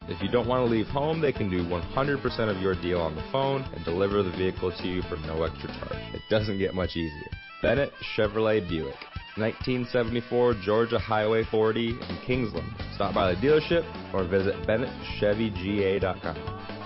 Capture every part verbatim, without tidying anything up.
If you don't want to leave home, they can do one hundred percent of your deal on the phone and deliver the vehicle to you for no extra charge. It doesn't get much easier. Bennett Chevrolet Buick, nineteen seventy-four Georgia Highway forty in Kingsland. Stop by the dealership or visit Bennett Chevy G A dot com.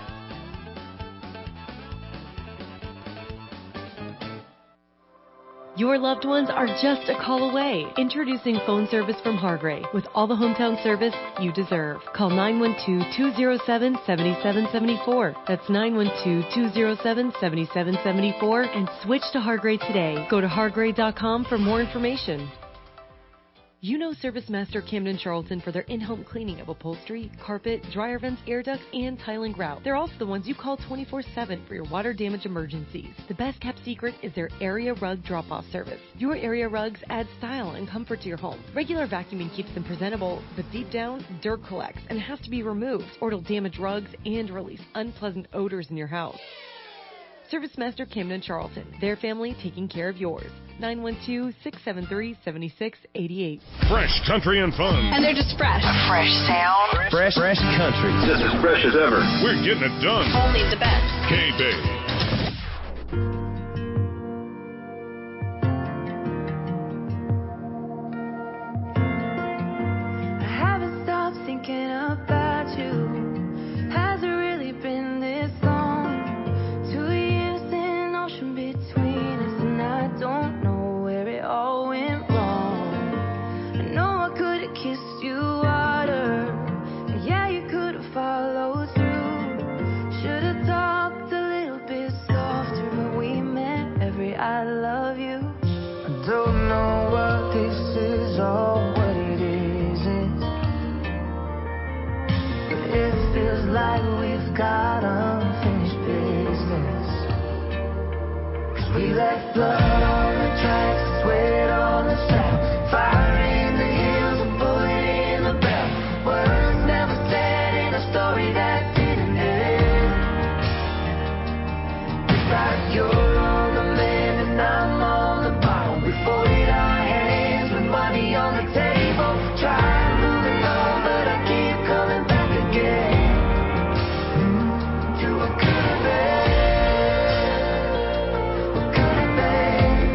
Your loved ones are just a call away. Introducing phone service from Hargray with all the hometown service you deserve. Call nine one two, two zero seven, seven seven seven four. That's nine one two, two zero seven, seven seven seven four and switch to Hargray today. Go to hargray dot com for more information. You know ServiceMaster Camden Charlton for their in-home cleaning of upholstery, carpet, dryer vents, air ducts, and tile and grout. They're also the ones you call twenty-four seven for your water damage emergencies. The best kept secret is their area rug drop-off service. Your area rugs add style and comfort to your home. Regular vacuuming keeps them presentable, but deep down, dirt collects and has to be removed, or it'll damage rugs and release unpleasant odors in your house. ServiceMaster Camden Charlton, their family taking care of yours. nine one two, six seven three, seven six eight eight. Fresh country and fun. And they're just fresh. A fresh sound. Fresh, fresh country. Just as fresh as ever. We're getting it done. Only the best. K-Bay. Got unfinished business. 'Cause we left blood on the tracks, sweat on the strap, fire in the hills, a bullet in the back. Words never said in a story that didn't end. It's like you're on the mend and I'm on the bottom. We folded our hands with money on the table. Try moving on, but I keep coming back again. What could have been?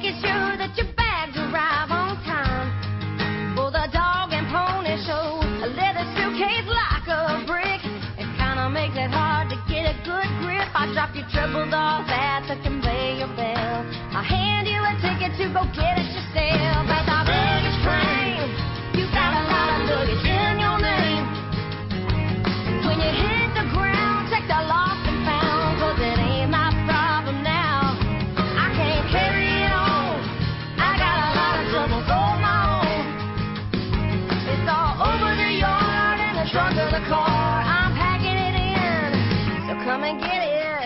making sure that your bags arrive on time. For the dog and pony show, a leather suitcase like a brick. It kinda makes it hard to get a good grip. I drop your troubles off at the conveyor belt. I hand you a ticket to go get it yourself. At the baggage claim, you got a lot of luggage in your name. When you hit the ground, check the lost and found, 'cause it ain't my problem now. I can't carry it on. I got a lot of troubles of my own. It's all over the yard in the trunk of the car. I'm packing it in, so come and get it.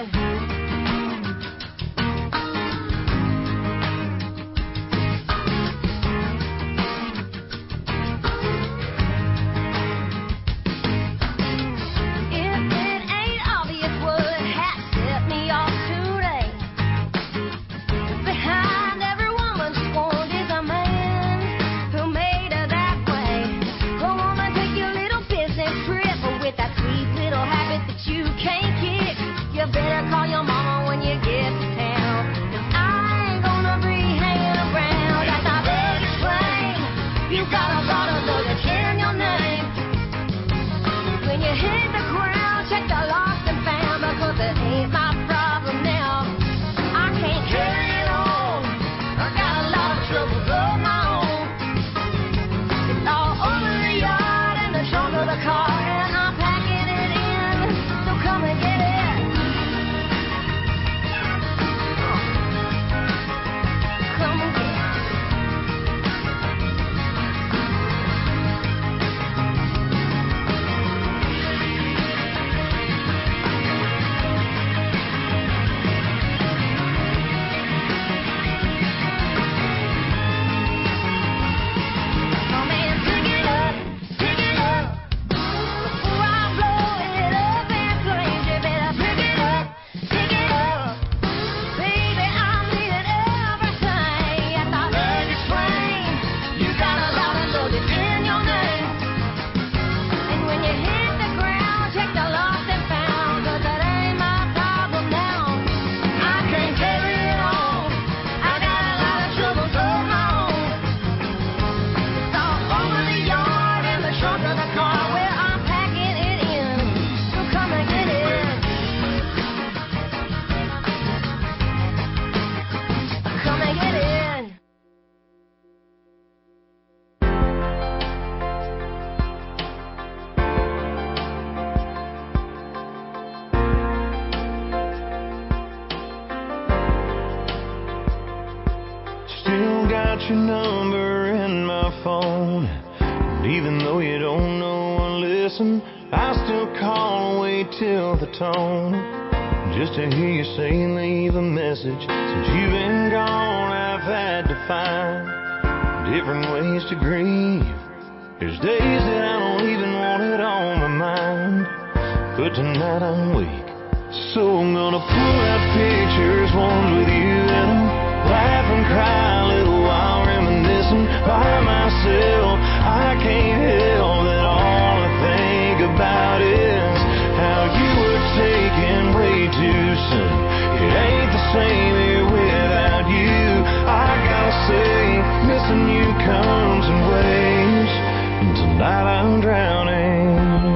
Your number in my phone, and even though you don't know or listen, I still call and wait till the tone, just to hear you say leave a message. Since you've been gone, I've had to find different ways to grieve. There's days that I don't even want it on my mind, but tonight I'm weak, so I'm gonna pull out pictures, ones with you in them, laugh and cry a little while reminiscing by myself. I can't help that all I think about is how you were taken way too soon. It ain't the same here without you. I gotta say, missing you comes in waves, and tonight I'm drowning.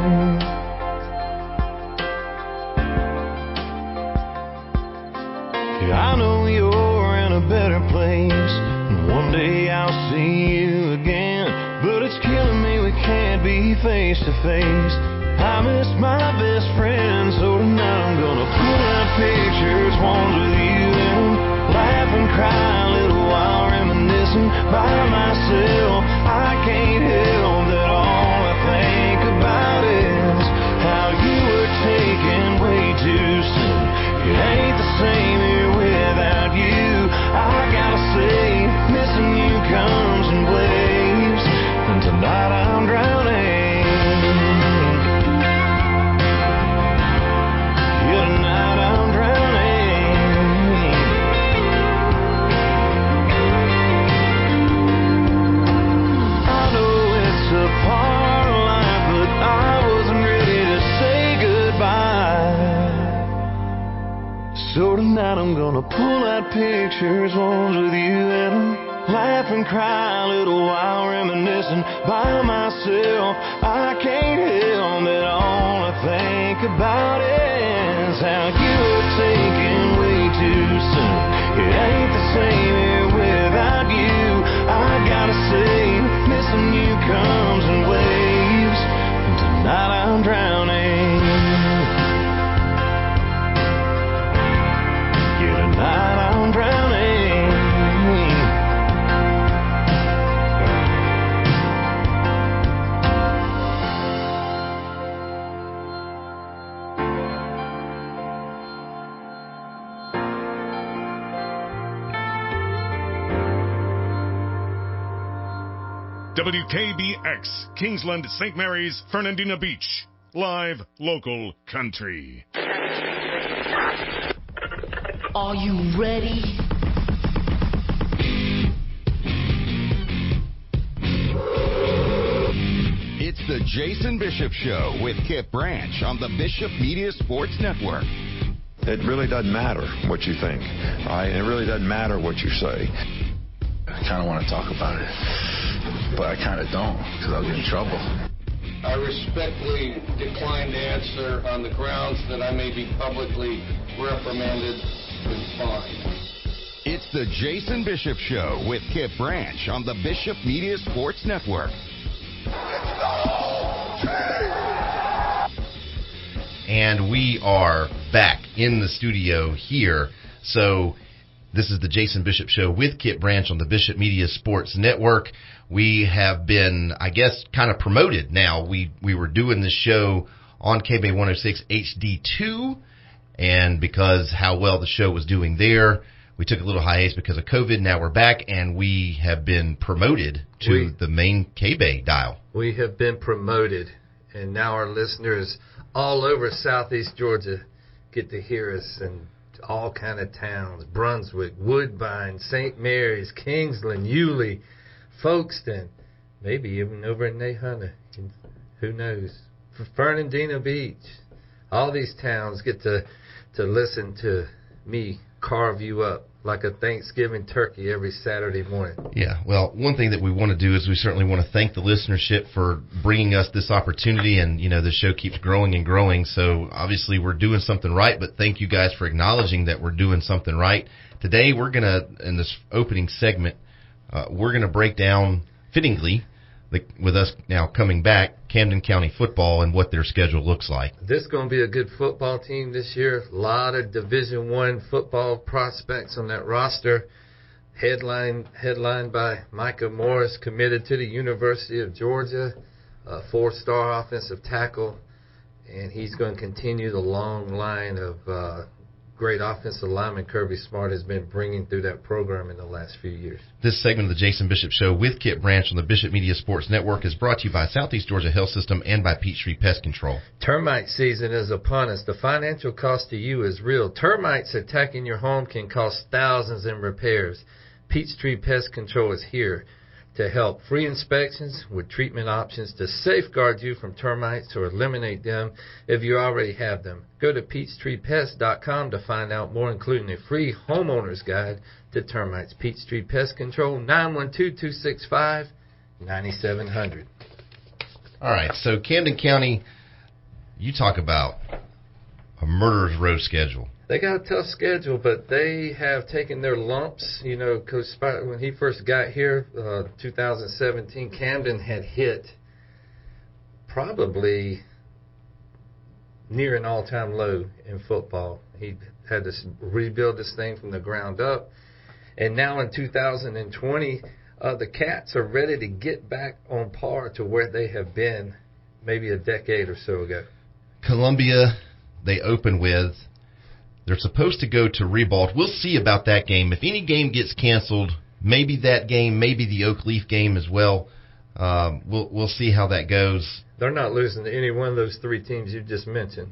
Yeah, I know you're in a better place, and one day I'll see you again, but it's killing me we can't be face to face. I miss my best friend, so tonight I'm gonna pull out pictures, ones with you in them, laugh and cry a little while reminiscing by myself. I can't help that all I think about is how you were taken way too soon. It ain't the same here without you. I gotta say, missing you comes in waves, and tonight I'm drowning. Yeah, tonight I'm drowning. I know it's a So tonight I'm gonna pull out pictures, ones with you in 'em. Laugh and cry a little while reminiscing by myself. I can't help it, all I think about is how you were taken way too soon. It ain't the same here without you. I gotta say, missing you comes in waves, and tonight I'm drowning. Yeah, tonight I'm drowning. W K B X, Kingsland, Saint Mary's, Fernandina Beach. Live, local, country. Are you ready? It's the Jason Bishop Show with Kip Branch on the Bishop Media Sports Network. It really doesn't matter what you think, all right? And it really doesn't matter what you say. I kind of want to talk about it, but I kind of don't because I'll get in trouble. I respectfully decline to answer on the grounds that I may be publicly reprimanded and fined. It's the Jason Bishop Show with Kip Branch on the Bishop Media Sports Network. And we are back in the studio here. So this is the Jason Bishop Show with Kip Branch on the Bishop Media Sports Network. We have been, I guess, kind of promoted now. We we were doing this show on K B A one oh six H D two, and because how well the show was doing there, we took a little hiatus because of COVID. Now we're back, and we have been promoted to we, the main K B A dial. We have been promoted, and now our listeners all over southeast Georgia get to hear us in all kind of towns: Brunswick, Woodbine, Saint Mary's, Kingsland, Yulee, Folkestone, maybe even over in Nahunta. Who knows? Fernandina Beach. All these towns get to to listen to me carve you up like a Thanksgiving turkey every Saturday morning. Yeah, well, one thing that we want to do is we certainly want to thank the listenership for bringing us this opportunity, and, you know, the show keeps growing and growing, so obviously we're doing something right, but thank you guys for acknowledging that we're doing something right. Today we're going to, in this opening segment, uh, we're going to break down, fittingly, the, with us now coming back, Camden County football and what their schedule looks like. This is going to be a good football team this year. A lot of Division One football prospects on that roster. Headline, headlined by Micah Morris, committed to the University of Georgia, a four-star offensive tackle, and he's going to continue the long line of uh, great offensive linemen Kirby Smart has been bringing through that program in the last few years. This segment of the Jason Bishop Show with Kip Branch on the Bishop Media Sports Network is brought to you by Southeast Georgia Health System and by Peachtree Pest Control. Termite season is upon us. The financial cost to you is real. Termites attacking your home can cost thousands in repairs. Peachtree Pest Control is here to help. Free inspections with treatment options to safeguard you from termites or eliminate them if you already have them. Go to peachtree pest dot com to find out more, including a free homeowner's guide to termites. Peachtree Pest Control, nine one two, two six five, nine seven zero zero. All right, so Camden County, you talk about a murderer's row schedule. They got a tough schedule, but they have taken their lumps. You know, Coach Spot, when he first got here, uh, two thousand seventeen, Camden had hit probably near an all-time low in football. He had to rebuild this thing from the ground up. And now in two thousand twenty, uh, the Cats are ready to get back on par to where they have been maybe a decade or so ago. Columbia, they open with. They're supposed to go to Ribault. We'll see about that game. If any game gets canceled, maybe that game, maybe the Oak Leaf game as well. Um, we'll we'll see how that goes. They're not losing to any one of those three teams you just mentioned.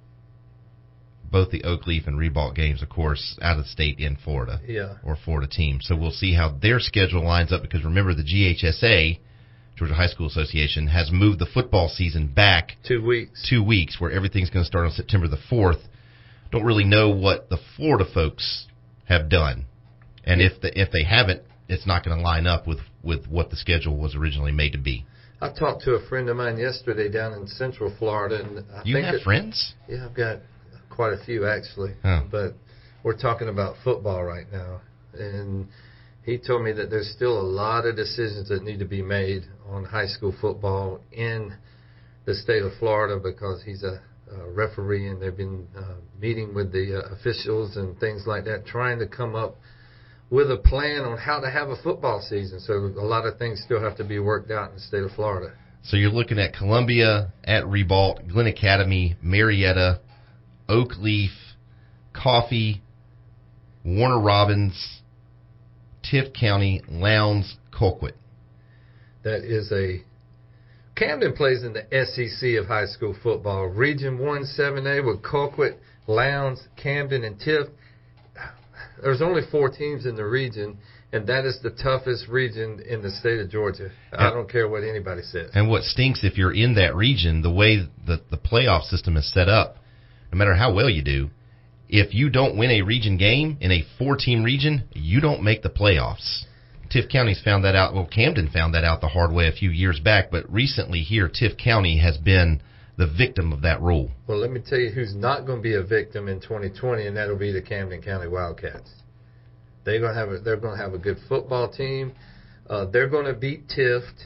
Both the Oak Leaf and Ribault games, of course, out of state in Florida. Yeah. Or Florida teams. So we'll see how their schedule lines up, because remember the G H S A, Georgia High School Association, has moved the football season back two weeks. Two weeks, where everything's going to start on September the fourth. don't really know what the Florida folks have done. And if the, if they haven't, it's not going to line up with, with what the schedule was originally made to be. I talked to a friend of mine yesterday down in Central Florida. And I you think have it, friends? Yeah, I've got quite a few, actually. Oh. But we're talking about football right now. And he told me that there's still a lot of decisions that need to be made on high school football in the state of Florida because he's a, a referee, and they've been uh, meeting with the uh, officials and things like that, trying to come up with a plan on how to have a football season. So a lot of things still have to be worked out in the state of Florida. So you're looking at Columbia, at Ribault, Glen Academy, Marietta, Oakleaf, Coffee, Warner Robins, Tift County, Lowndes, Colquitt. That is a... Camden plays in the S E C of high school football. Region one seven A with Colquitt, Lowndes, Camden, and Tift. There's only four teams in the region, and that is the toughest region in the state of Georgia. I don't care what anybody says. And what stinks, if you're in that region, the way that the playoff system is set up, no matter how well you do, if you don't win a region game in a four-team region, you don't make the playoffs. Tift County's found that out. Well, Camden found that out the hard way a few years back, but recently here, Tift County has been the victim of that rule. Well, let me tell you who's not going to be a victim in twenty twenty, and that'll be the Camden County Wildcats. They're going to have a, they're going to have a good football team. Uh, they're going to beat Tift.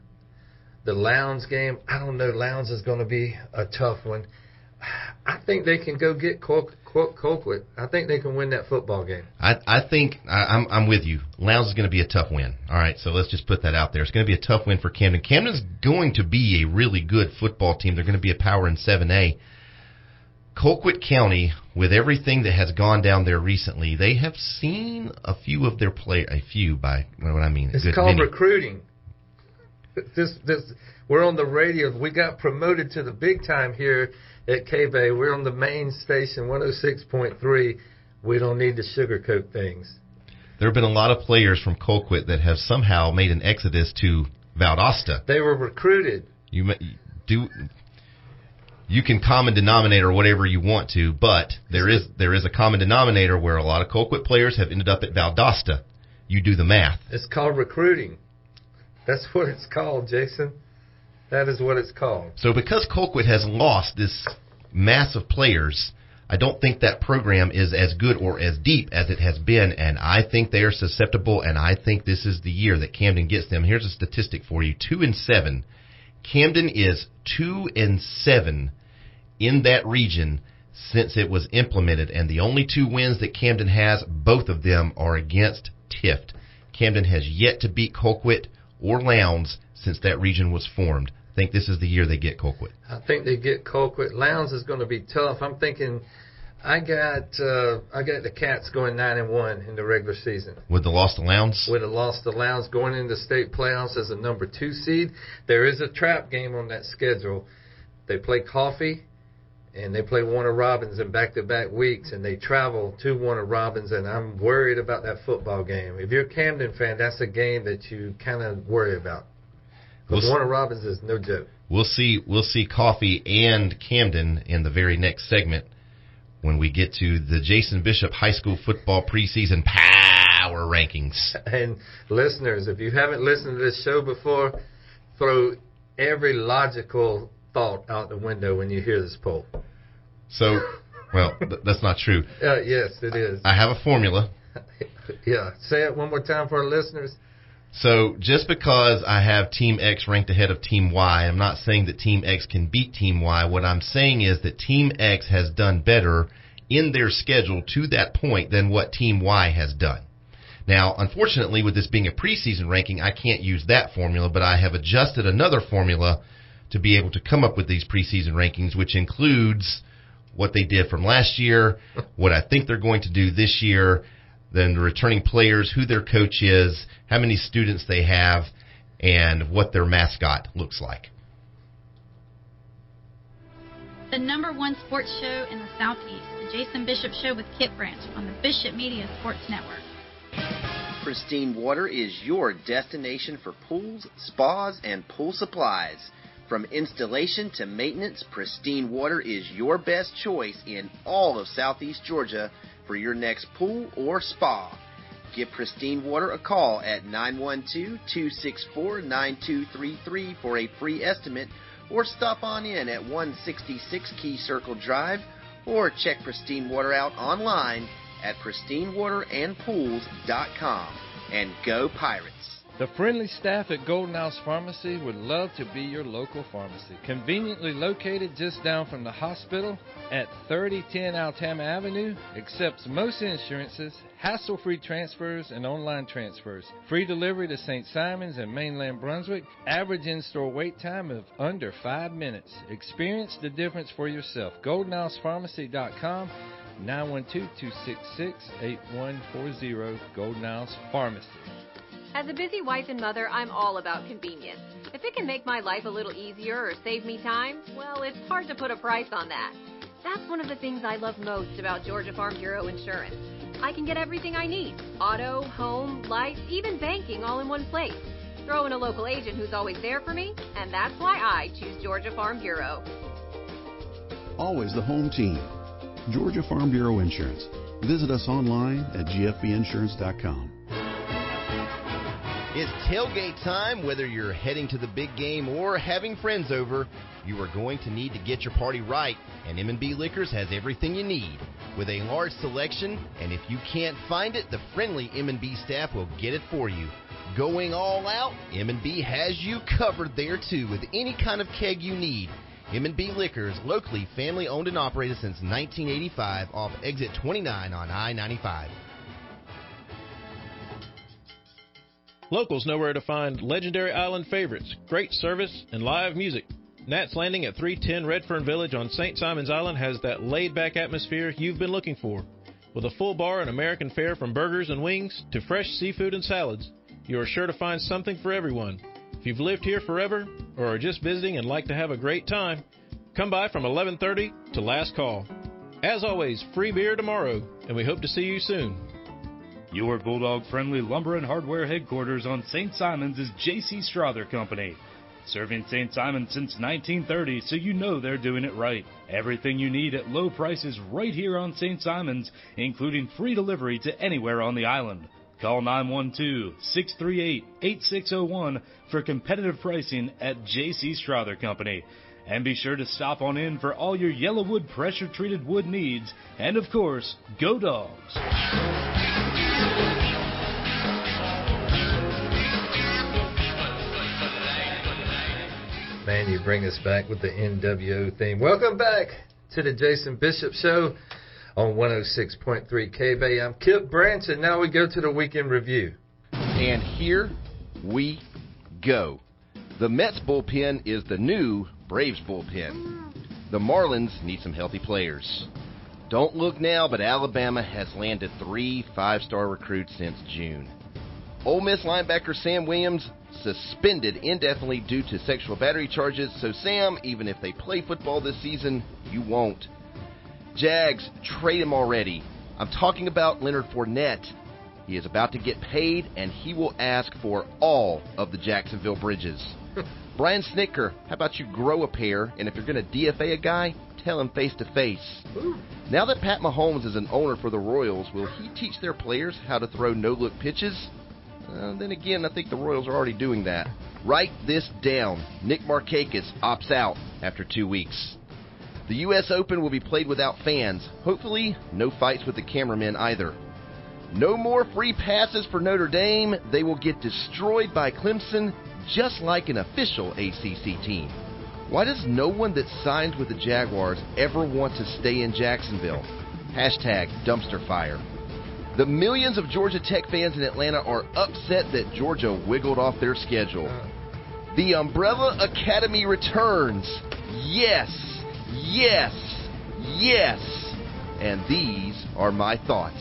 The Lowndes game, I don't know. Lowndes is going to be a tough one. I think they can go get Col- Col- Colquitt. I think they can win that football game. I, I think I, I'm, I'm with you. Lowndes is going to be a tough win. All right, so let's just put that out there. It's going to be a tough win for Camden. Camden's going to be a really good football team. They're going to be a power in seven A. Colquitt County, with everything that has gone down there recently, they have seen a few of their play. A few by what I mean. It's good called many. recruiting. This this we're on the radio. We got promoted to the big time here at K-Bay. We're on the main station, one oh six point three. We don't need to sugarcoat things. There have been a lot of players from Colquitt that have somehow made an exodus to Valdosta. They were recruited. You do. You can common denominator whatever you want to, but there is there is a common denominator where a lot of Colquitt players have ended up at Valdosta. You do the math. It's called recruiting. That's what it's called, Jason. That is what it's called. So because Colquitt has lost this mass of players, I don't think that program is as good or as deep as it has been, and I think they are susceptible, and I think this is the year that Camden gets them. Here's a statistic for you. Two and seven. Camden is two and seven in that region since it was implemented, and the only two wins that Camden has, both of them are against Tift. Camden has yet to beat Colquitt or Lowndes since that region was formed. I think this is the year they get Colquitt. I think they get Colquitt. Lowndes is going to be tough. I'm thinking I got uh, I got the Cats going nine and one in the regular season. With the loss to Lowndes? With the loss to Lowndes, going into state playoffs as a number two seed. There is a trap game on that schedule. They play Coffee, and they play Warner Robins in back-to-back weeks, and they travel to Warner Robins, and I'm worried about that football game. If you're a Camden fan, that's a game that you kind of worry about. Because we'll Warner Robins is no joke. We'll see. We'll see Coffee and Camden in the very next segment when we get to the Jason Bishop High School Football Preseason Power Rankings. And listeners, if you haven't listened to this show before, throw every logical thought out the window when you hear this poll. So, well, th- that's not true. Uh, yes, it is. I have a formula. Yeah. Say it one more time for our listeners. So just because I have Team X ranked ahead of Team Y, I'm not saying that Team X can beat Team Y. What I'm saying is that Team X has done better in their schedule to that point than what Team Y has done. Now, unfortunately, with this being a preseason ranking, I can't use that formula, but I have adjusted another formula to be able to come up with these preseason rankings, which includes what they did from last year, what I think they're going to do this year, then the returning players, who their coach is, how many students they have, and what their mascot looks like. The number one sports show in the Southeast, the Jason Bishop Show with Kit Branch on the Bishop Media Sports Network. Pristine Water is your destination for pools, spas, and pool supplies. From installation to maintenance, Pristine Water is your best choice in all of Southeast Georgia for your next pool or spa. Give Pristine Water a call at nine one two, two six four, nine two three three for a free estimate, or stop on in at one sixty-six Key Circle Drive, or check Pristine Water out online at pristine water and pools dot com. And go Pirates! The friendly staff at Golden House Pharmacy would love to be your local pharmacy. Conveniently located just down from the hospital at thirty ten Altama Avenue, accepts most insurances, hassle-free transfers, and online transfers. Free delivery to Saint Simons and mainland Brunswick. Average in-store wait time of under five minutes. Experience the difference for yourself. golden house pharmacy dot com, nine one two, two six six, eight one four zero, Golden House Pharmacy. As a busy wife and mother, I'm all about convenience. If it can make my life a little easier or save me time, well, it's hard to put a price on that. That's one of the things I love most about Georgia Farm Bureau Insurance. I can get everything I need: auto, home, life, even banking, all in one place. Throw in a local agent who's always there for me, and that's why I choose Georgia Farm Bureau. Always the home team. Georgia Farm Bureau Insurance. Visit us online at g f b insurance dot com. It's tailgate time. Whether you're heading to the big game or having friends over, you are going to need to get your party right, and M and B Liquors has everything you need. With a large selection, and if you can't find it, the friendly M and B staff will get it for you. Going all out, M and B has you covered there too with any kind of keg you need. M and B Liquors, locally family-owned and operated since nineteen eighty-five, off exit twenty-nine on I ninety-five. Locals know where to find legendary island favorites, great service, and live music. Nat's Landing at three ten Redfern Village on Saint Simons Island has that laid-back atmosphere you've been looking for. With a full bar and American fare from burgers and wings to fresh seafood and salads, you are sure to find something for everyone. If you've lived here forever or are just visiting and like to have a great time, come by from eleven thirty to last call. As always, free beer tomorrow, and we hope to see you soon. Your Bulldog-friendly lumber and hardware headquarters on Saint Simons is J C Strother Company. Serving Saint Simons since nineteen thirty, so you know they're doing it right. Everything you need at low prices right here on Saint Simons, including free delivery to anywhere on the island. Call nine one two, six three eight, eight six zero one for competitive pricing at J C Strother Company. And be sure to stop on in for all your Yellowwood pressure-treated wood needs. And, of course, go Dogs! Man, you bring us back with the N W O theme. Welcome back to the Jason Bishop Show on one oh six point three K B A. I'm Kip Branch, and now we go to the weekend review. And here we go. The Mets bullpen is the new Braves bullpen. The Marlins need some healthy players. Don't look now, but Alabama has landed three five-star recruits since June. Ole Miss linebacker Sam Williams suspended indefinitely due to sexual battery charges, so Sam, even if they play football this season, you won't. Jags, trade him already. I'm talking about Leonard Fournette. He is about to get paid, and he will ask for all of the Jacksonville bridges. Brian Snitker, how about you grow a pair, and if you're going to D F A a guy, tell him face-to-face. Now that Pat Mahomes is an owner for the Royals, will he teach their players how to throw no-look pitches? Uh, then again, I think the Royals are already doing that. Write this down. Nick Markakis opts out after two weeks. The U S Open will be played without fans. Hopefully, no fights with the cameramen either. No more free passes for Notre Dame. They will get destroyed by Clemson, just like an official A C C team. Why does no one that signs with the Jaguars ever want to stay in Jacksonville? Hashtag dumpster fire. The millions of Georgia Tech fans in Atlanta are upset that Georgia wiggled off their schedule. The Umbrella Academy returns. Yes, yes, yes. And these are my thoughts.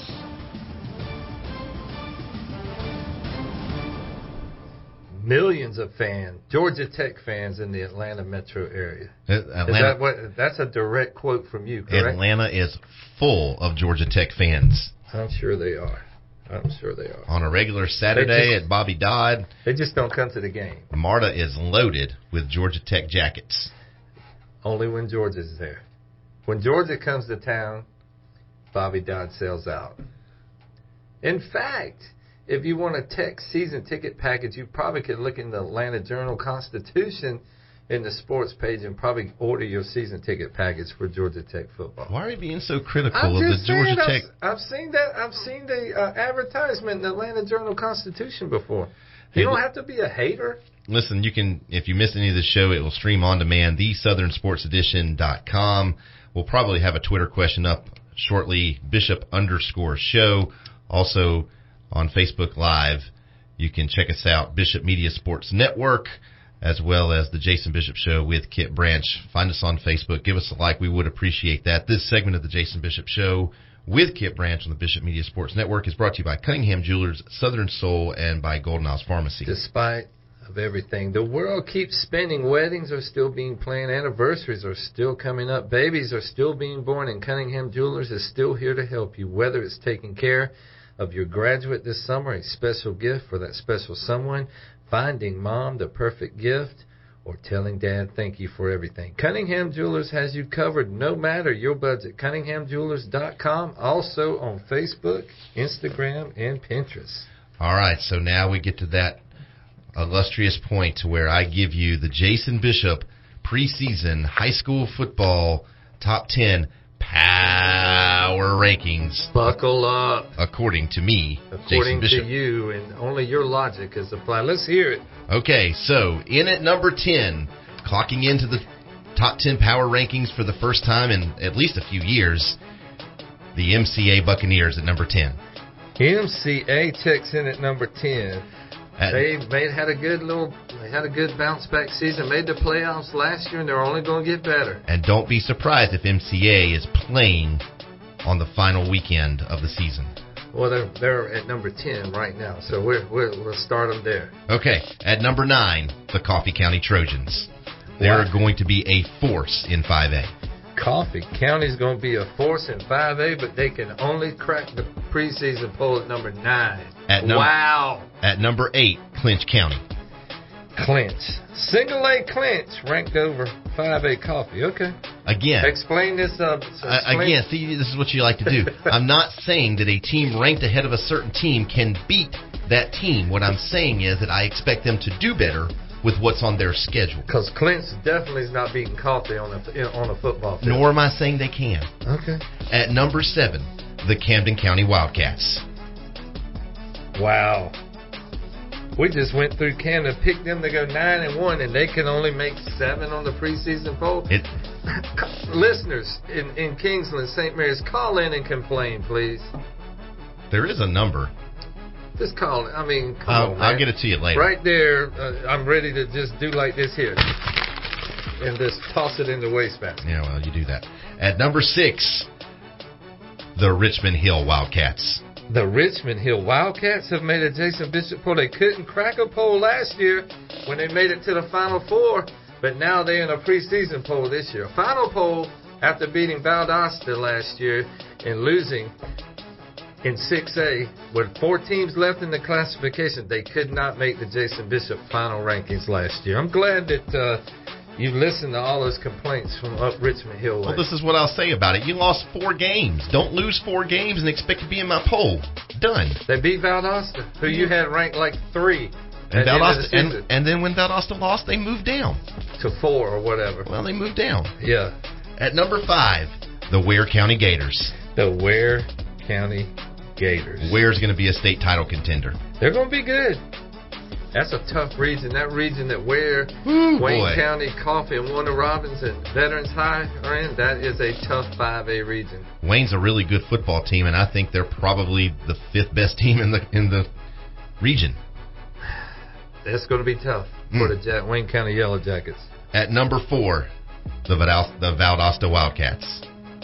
Millions of fans, Georgia Tech fans in the Atlanta metro area. Atlanta, is that what, that's a direct quote from you, correct? Atlanta is full of Georgia Tech fans. I'm sure they are. I'm sure they are. On a regular Saturday just, at Bobby Dodd. They just don't come to the game. MARTA is loaded with Georgia Tech jackets. Only when Georgia's there. When Georgia comes to town, Bobby Dodd sells out. In fact, if you want a Tech season ticket package, you probably could look in the Atlanta Journal-Constitution in the sports page and probably order your season ticket package for Georgia Tech football. Why are you being so critical I'm of the just Georgia saying, Tech? I've, I've seen that. I've seen the uh, advertisement in the Atlanta Journal-Constitution before. You hey, don't have to be a hater. Listen, you can, if you missed any of the show, it will stream on demand, the southern sports edition dot com. We'll probably have a Twitter question up shortly, Bishop underscore show. Also on Facebook Live, you can check us out, Bishop Media Sports Network, as well as the Jason Bishop Show with Kip Branch. Find us on Facebook. Give us a like. We would appreciate that. This segment of the Jason Bishop Show with Kip Branch on the Bishop Media Sports Network is brought to you by Cunningham Jewelers, Southern Soul, and by Golden Isles Pharmacy. Despite of everything, the world keeps spinning. Weddings are still being planned. Anniversaries are still coming up. Babies are still being born, and Cunningham Jewelers is still here to help you, whether it's taking care of your graduate this summer, a special gift for that special someone, finding mom the perfect gift, or telling dad thank you for everything. Cunningham Jewelers has you covered no matter your budget. Cunningham Jewelers dot com, also on Facebook, Instagram, and Pinterest. All right, so now we get to that illustrious point to where I give you the Jason Bishop preseason high school football top ten power rankings. Buckle up. According to me, According Jason Bishop. to you, and only your logic is applied. Let's hear it. Okay, so in at number ten, clocking into the top ten power rankings for the first time in at least a few years, the M C A Buccaneers at number ten. M C A checks in at number ten. At they made had a good little, they had a good bounce back season. Made the playoffs last year, and they're only going to get better. And don't be surprised if M C A is playing on the final weekend of the season. Well, they're they're at number ten right now, so we're, we're we'll start them there. Okay, at number nine, the Coffee County Trojans. They're wow. going to be a force in five A. Coffee County's going to be a force in five A, but they can only crack the preseason poll at number nine. At num- wow. At number eight, Clinch County. Clinch. Single A Clinch ranked over five A Coffee. Okay. Again. Explain this. Uh, uh, again, see, this is what you like to do. I'm not saying that a team ranked ahead of a certain team can beat that team. What I'm saying is that I expect them to do better with what's on their schedule. Because Clinch definitely is not beating Coffee on a, on a football field. Nor am I saying they can. Okay. At number seven, the Camden County Wildcats. Wow. We just went through Camden, picked them to go nine and one, and they can only make seven on the preseason poll. It, Listeners in, in Kingsland, Saint Mary's, call in and complain, please. There is a number. Just call it. I mean, come uh, on, man. I'll get it to you later. Right there, uh, I'm ready to just do like this here. And just toss it in the wastebasket. Yeah, well, you do that. At number six, the Richmond Hill Wildcats. The Richmond Hill Wildcats have made a Jason Bishop poll. They couldn't crack a poll last year when they made it to the Final Four, but now they're in a preseason poll this year. A final poll after beating Valdosta last year and losing in six A, with four teams left in the classification, they could not make the Jason Bishop final rankings last year. I'm glad that uh, you listened to all those complaints from up Richmond Hill way. Well, this is what I'll say about it. You lost four games. Don't lose four games and expect to be in my poll. Done. They beat Valdosta, who you had ranked like three. And, Valdosta, the and, and then when Valdosta lost, they moved down. To four or whatever. Well, they moved down. Yeah. At number five, the Ware County Gators. The Ware County Gators. Ware's going to be a state title contender. They're going to be good. That's a tough region. That region that Ware, Ooh, Wayne boy. County, Coffee, and Warner Robins and Veterans High are in, that is a tough five A region. Wayne's a really good football team, and I think they're probably the fifth best team in the in the region. That's going to be tough mm. for the ja- Wayne County Yellow Jackets. At number four, the, Val- the Valdosta Wildcats.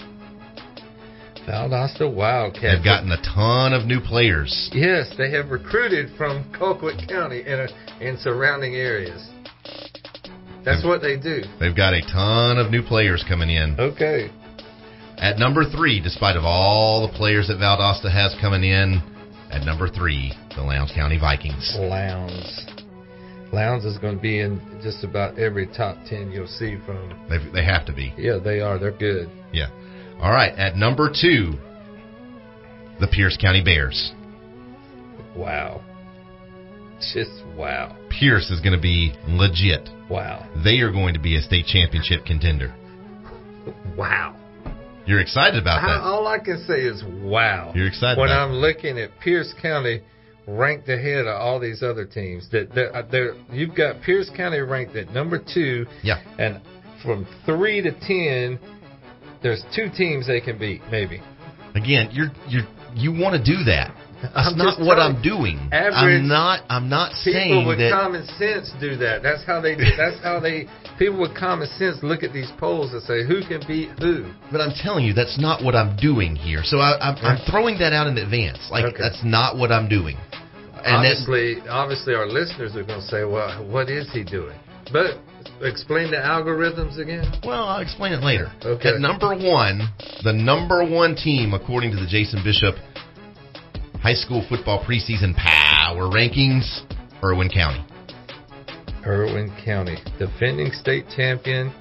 Valdosta Wildcats. They've gotten a ton of new players. Yes, they have recruited from Colquitt County and, and surrounding areas. That's they've, what they do. They've got a ton of new players coming in. Okay. At number three, despite of all the players that Valdosta has coming in, At number three, the Lowndes County Vikings. Lowndes. Lowndes is going to be in just about every top ten you'll see from. They, they have to be. Yeah, they are. They're good. Yeah. All right. At number two, the Pierce County Bears. Wow. Just wow. Pierce is going to be legit. Wow. They are going to be a state championship contender. Wow. You're excited about that. All I can say is wow. You're excited when about I'm looking at Pierce County ranked ahead of all these other teams. That they're, they're, you've got Pierce County ranked at number two. Yeah. And from three to ten, there's two teams they can beat, maybe. Again, you're you you want to do that. That's I'm not just what telling- I'm doing. Average I'm not. I'm not People saying with that. common sense do that. That's how they. That's how they. People with common sense look at these polls and say, "Who can beat who?" But I'm telling you, that's not what I'm doing here. So I, I'm, I'm throwing that out in advance. Like Okay. that's not what I'm doing. And obviously, obviously, our listeners are going to say, "Well, what is he doing?" But explain the algorithms again. Well, I'll explain it later. Okay. At number one, the number one team according to the Jason Bishop High School Football Preseason Power Rankings, Irwin County. Irwin County, defending state champion.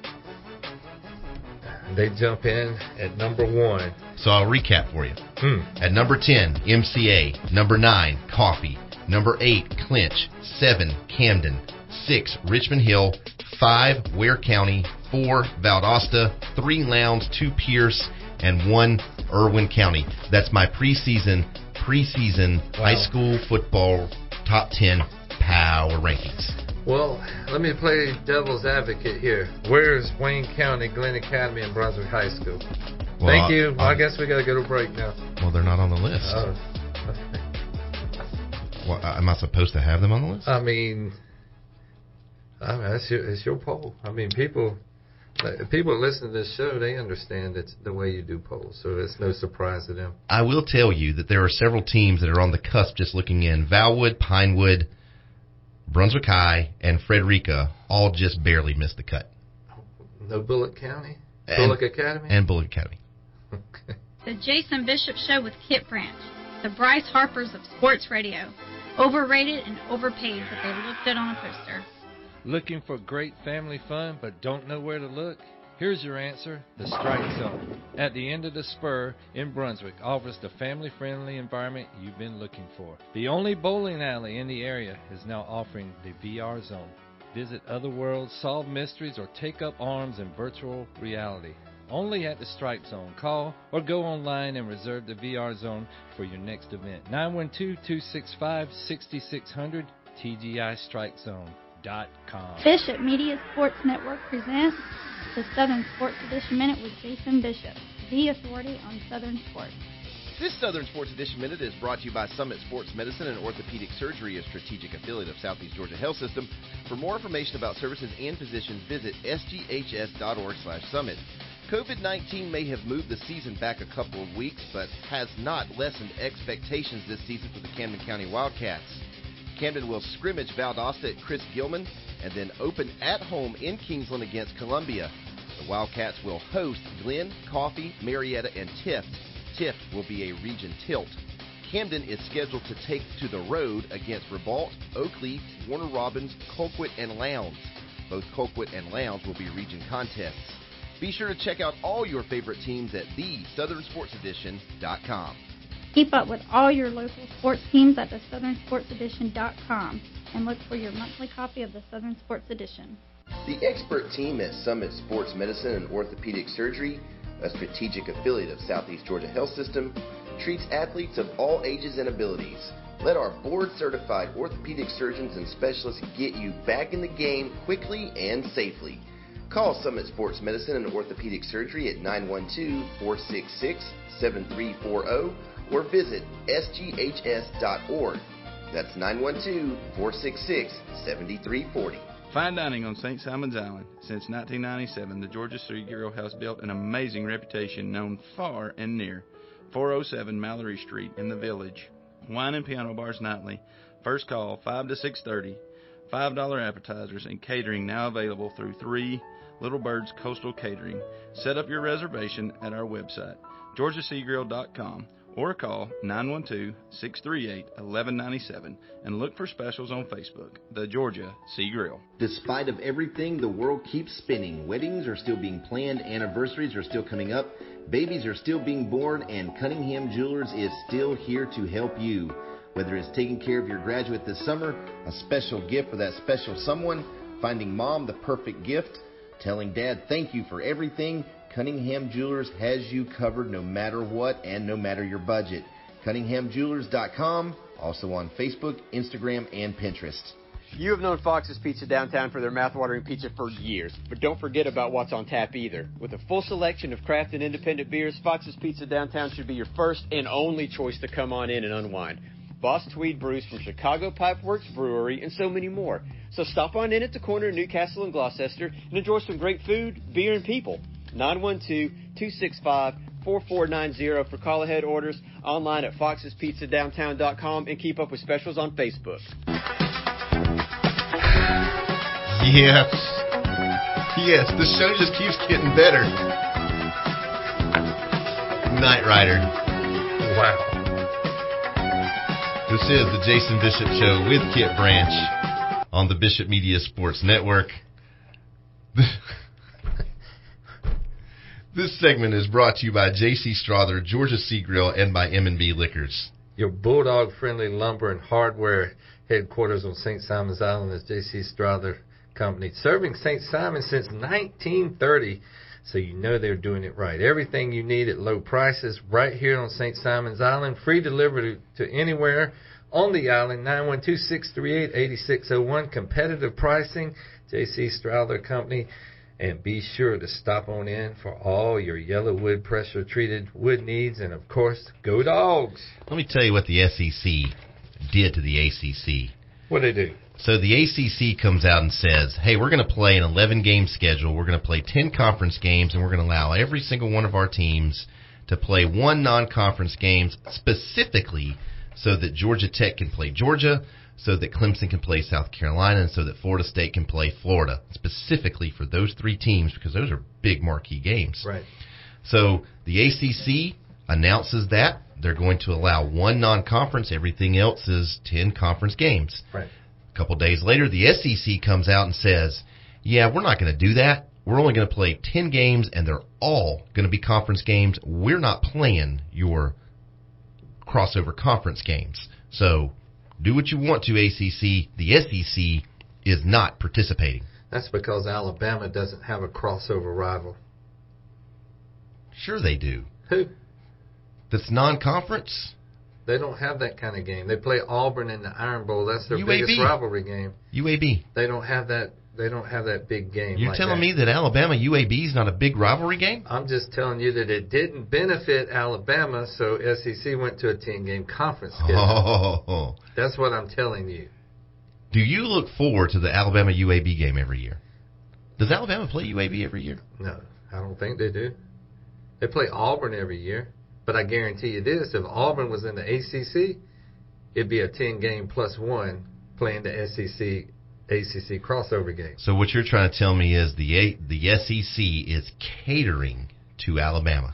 They jump in at number one. So I'll recap for you. Hmm. At number ten, M C A. Number nine, Coffee. Number eight, Clinch. seven, Camden. six, Richmond Hill. five, Ware County. four, Valdosta. three, Lowndes. two, Pierce. And one, Irwin County. That's my preseason preseason Wow. high school football top ten power rankings. Well, let me play devil's advocate here. Where's Wayne County, Glen Academy, and Brunswick High School? Well, Thank you. I, Well, I guess we got to go to break now. Well, they're not on the list. Oh. Well, am I supposed to have them on the list? I mean, I mean that's your, it's your poll. I mean, people people that listen to this show, they understand it's the way you do polls, so it's no surprise to them. I will tell you that there are several teams that are on the cusp just looking in. Valwood, Pinewood, Brunswick High, and Frederica all just barely missed the cut. No Bullock County? And, Bullock Academy? And Bullock Academy. The Jason Bishop Show with Kit Branch. The Bryce Harpers of sports radio. Overrated and overpaid, but they looked good on a poster. Looking for great family fun but don't know where to look? Here's your answer, the Strike Zone. At the end of the spur in Brunswick offers the family-friendly environment you've been looking for. The only bowling alley in the area is now offering the V R Zone. Visit other worlds, solve mysteries, or take up arms in virtual reality. Only at the Strike Zone. Call or go online and reserve the V R Zone for your next event. nine one two, two six five, six six zero zero, T G I Strike Zone dot com. Bishop Media Sports Network presents the Southern Sports Edition Minute with Jason Bishop, the authority on Southern sports. This Southern Sports Edition Minute is brought to you by Summit Sports Medicine and Orthopedic Surgery, a strategic affiliate of Southeast Georgia Health System. For more information about services and physicians, visit s g h s dot org slash summit. COVID nineteen may have moved the season back a couple of weeks, but has not lessened expectations this season for the Camden County Wildcats. Camden will scrimmage Valdosta at Chris Gilman and then open at home in Kingsland against Columbia. The Wildcats will host Glen, Coffee, Marietta, and Tift. Tift will be a region tilt. Camden is scheduled to take to the road against Ribault, Oakleaf, Warner Robins, Colquitt, and Lowndes. Both Colquitt and Lowndes will be region contests. Be sure to check out all your favorite teams at the southern sports edition dot com. Keep up with all your local sports teams at the southern sports edition dot com and look for your monthly copy of the Southern Sports Edition. The expert team at Summit Sports Medicine and Orthopedic Surgery, a strategic affiliate of Southeast Georgia Health System, treats athletes of all ages and abilities. Let our board-certified orthopedic surgeons and specialists get you back in the game quickly and safely. Call Summit Sports Medicine and Orthopedic Surgery at nine one two, four six six, seven three four zero or visit s g h s dot org. That's nine one two, four six six, seven three four zero. Fine dining on Saint Simon's Island. Since nineteen ninety-seven, the Georgia City Grill has built an amazing reputation known far and near. four oh seven Mallory Street in the Village. Wine and piano bars nightly. First call five to six thirty. five dollars appetizers and catering now available through three Little Birds Coastal Catering. Set up your reservation at our website, georgia sea grill dot com, or call nine one two, six three eight, one one nine seven and look for specials on Facebook, The Georgia Sea Grill. Despite of everything, the world keeps spinning. Weddings are still being planned, anniversaries are still coming up, babies are still being born, and Cunningham Jewelers is still here to help you. Whether it's taking care of your graduate this summer, a special gift for that special someone, finding mom the perfect gift, telling dad thank you for everything, Cunningham Jewelers has you covered no matter what and no matter your budget. Cunningham Jewelers dot com, also on Facebook, Instagram, and Pinterest. You have known Fox's Pizza downtown for their mouth-watering pizza for years, but don't forget about what's on tap either. With a full selection of craft and independent beers, Fox's Pizza downtown should be your first and only choice to come on in and unwind. Boss Tweed brews from Chicago Pipeworks Brewery and so many more. So stop on in at the corner of Newcastle and Gloucester and enjoy some great food, beer, and people. nine one two, two six five, four four nine zero for call-ahead orders, online at foxes pizza downtown dot com, and keep up with specials on Facebook. Yes. Yes, the show just keeps getting better. Knight Rider. Wow. This is the Jason Bishop Show with Kit Branch on the Bishop Media Sports Network. This segment is brought to you by J C Strother, Georgia Sea Grill, and by M and B Liquors. Your Bulldog-friendly lumber and hardware headquarters on Saint Simon's Island is J C Strother Company, serving Saint Simon since nineteen thirty, so you know they're doing it right. Everything you need at low prices right here on Saint Simon's Island. Free delivery to, to anywhere on the island. Nine one two, six three eight, eight six zero one. Competitive pricing, J C Strother Company. And be sure to stop on in for all your yellow wood pressure treated wood needs. And of course, go Dogs. Let me tell you what the S E C did to the A C C. What did they do? So the A C C comes out and says, hey, we're going to play an eleven-game schedule. We're going to play ten conference games, and we're going to allow every single one of our teams to play one non-conference game specifically so that Georgia Tech can play Georgia, so that Clemson can play South Carolina, and so that Florida State can play Florida, specifically for those three teams, because those are big marquee games. Right. So the A C C announces that they're going to allow one non-conference. Everything else is ten conference games. Right. A couple days later, the S E C comes out and says, yeah, we're not going to do that. We're only going to play ten games, and they're all going to be conference games. We're not playing your crossover conference games. So do what you want to, A C C. The S E C is not participating. That's because Alabama doesn't have a crossover rival. Sure they do. Who? That's non-conference? They don't have that kind of game. They play Auburn in the Iron Bowl. That's their U A B. biggest rivalry game. U A B. They don't have that. They don't have that big game. You're like telling that. me that Alabama U A B is not a big rivalry game? I'm just telling you that it didn't benefit Alabama, so S E C went to a ten-game conference schedule. Oh. That's what I'm telling you. Do you look forward to the Alabama U A B game every year? Does Alabama play U A B every year? No, I don't think they do. They play Auburn every year, but I guarantee you this: if Auburn was in the A C C, it'd be a ten-game plus one playing the S E C. A C C crossover game. So what you're trying to tell me is the A, the S E C is catering to Alabama.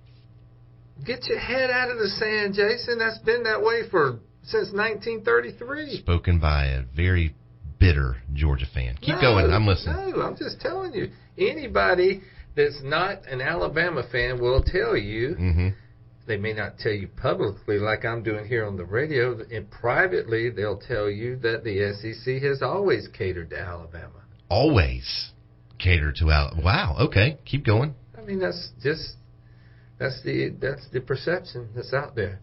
Get your head out of the sand, Jason. That's been that way for since nineteen thirty-three. Spoken by a very bitter Georgia fan. Keep no, going. I'm listening. No, I'm just telling you. Anybody that's not an Alabama fan will tell you. Mm-hmm. They may not tell you publicly like I'm doing here on the radio. And privately, they'll tell you that the S E C has always catered to Alabama. Always catered to Alabama. Wow. Okay. Keep going. I mean, that's just that's the that's the perception that's out there.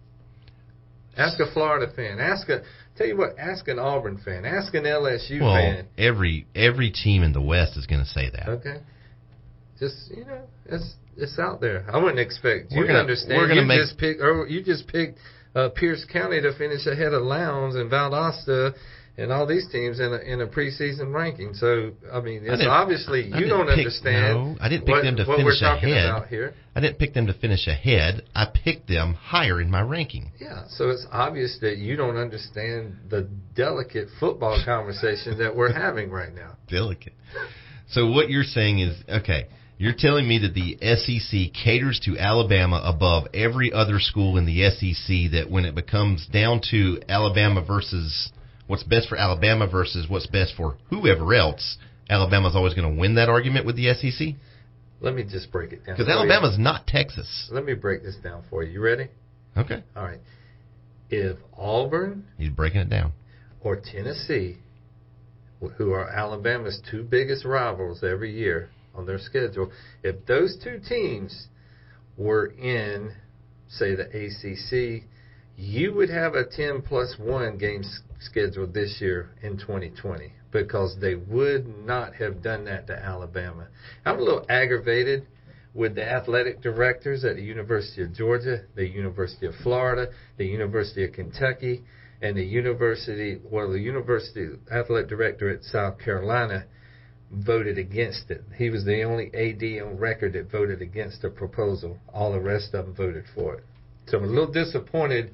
Ask a Florida fan. Ask a tell you what. Ask an Auburn fan. Ask an L S U well, fan. every every team in the West is going to say that. Okay. Just you know, it's it's out there. I wouldn't expect you we're gonna, to understand. We're gonna you make, just pick, or you just picked uh, Pierce County to finish ahead of Lowndes and Valdosta and all these teams in a in a preseason ranking. So I mean, it's I obviously I you don't pick, understand. No, I didn't pick what, them to what finish we're talking ahead. About here. I didn't pick them to finish ahead. I picked them higher in my ranking. Yeah, so it's obvious that you don't understand the delicate football conversation that we're having right now. Delicate. So what you're saying is okay. You're telling me that the S E C caters to Alabama above every other school in the S E C, that when it becomes down to Alabama versus what's best for Alabama versus what's best for whoever else, Alabama's always going to win that argument with the S E C? Let me just break it down. Because Alabama's not Texas. Let me break this down for you. You ready? Okay. All right. If Auburn... He's breaking it down. ...or Tennessee, who are Alabama's two biggest rivals every year on their schedule, if those two teams were in, say, the A C C, you would have a ten plus one game schedule this year in twenty twenty, because they would not have done that to Alabama. I'm a little aggravated with the athletic directors at the University of Georgia, the University of Florida, the University of Kentucky, and the University, well, the University athletic director at South Carolina voted against it. He was the only A D on record that voted against the proposal. All the rest of them voted for it. So I'm a little disappointed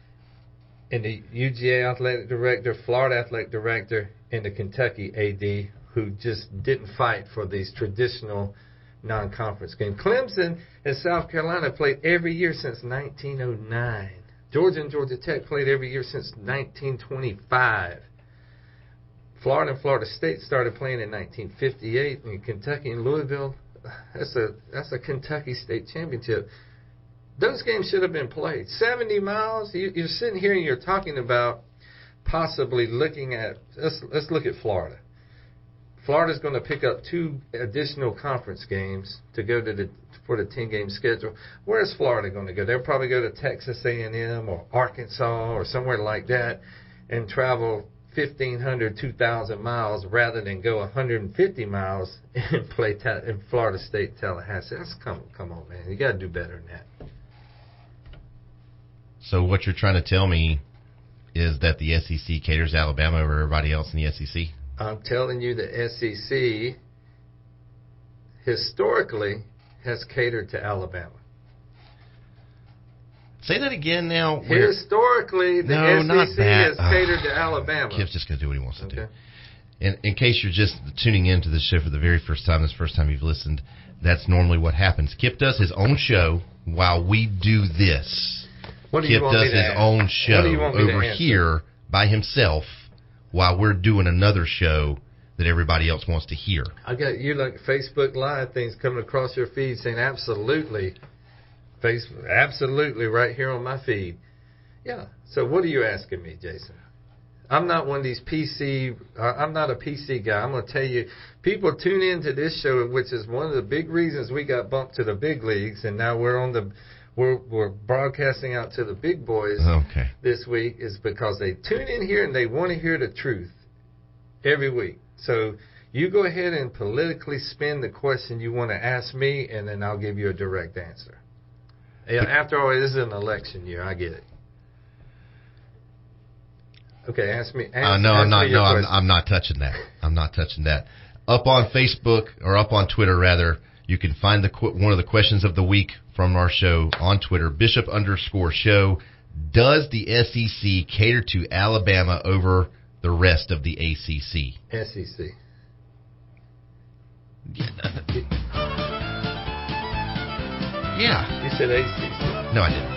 in the U G A athletic director, Florida athletic director, and the Kentucky A D, who just didn't fight for these traditional non-conference games. Clemson and South Carolina played every year since nineteen oh nine. Georgia and Georgia Tech played every year since nineteen twenty-five. Florida and Florida State started playing in nineteen fifty-eight, and Kentucky and Louisville, that's a that's a Kentucky State championship. Those games should have been played. seventy miles, you, you're sitting here and you're talking about possibly looking at, let's, let's look at Florida. Florida's going to pick up two additional conference games to go to the for the ten-game schedule. Where's Florida going to go? They'll probably go to Texas A and M or Arkansas or somewhere like that and travel fifteen hundred, two thousand miles rather than go one hundred fifty miles and play ta- in Florida State, Tallahassee. That's come, come on, man. You got to do better than that. So what you're trying to tell me is that the S E C caters Alabama over everybody else in the S E C? I'm telling you the S E C historically has catered to Alabama. Say that again now. Historically, the no, S E C not that. has catered to Alabama. Kip's just going to do what he wants to okay. do. In, in case you're just tuning into the show for the very first time, this is the first time you've listened, that's normally what happens. Kip does his own show while we do this. What do Kip you want does me to his ask? own show What do you want me to over answer? here by himself while we're doing another show that everybody else wants to hear. I got you like Facebook Live things coming across your feed saying absolutely, Facebook, absolutely right here on my feed. Yeah. So what are you asking me, Jason? I'm not one of these P C. Uh, I'm not a P C guy. I'm going to tell you, people tune into this show, which is one of the big reasons we got bumped to the big leagues, and now we're on the. We're, we're broadcasting out to the big boys okay. this week is because they tune in here and they want to hear the truth every week. So you go ahead and politically spin the question you want to ask me, and then I'll give you a direct answer. And after all, this is an election year. I get it. Okay, ask me. Ask, uh, no, ask I'm not. me your No, I'm, question. I'm not touching that. I'm not touching that. Up on Facebook or up on Twitter, rather, you can find the one of the questions of the week from our show on Twitter, Bishop underscore show. Does the S E C cater to Alabama over the rest of the A C C? S E C. Yeah. You said A C C. No, I didn't.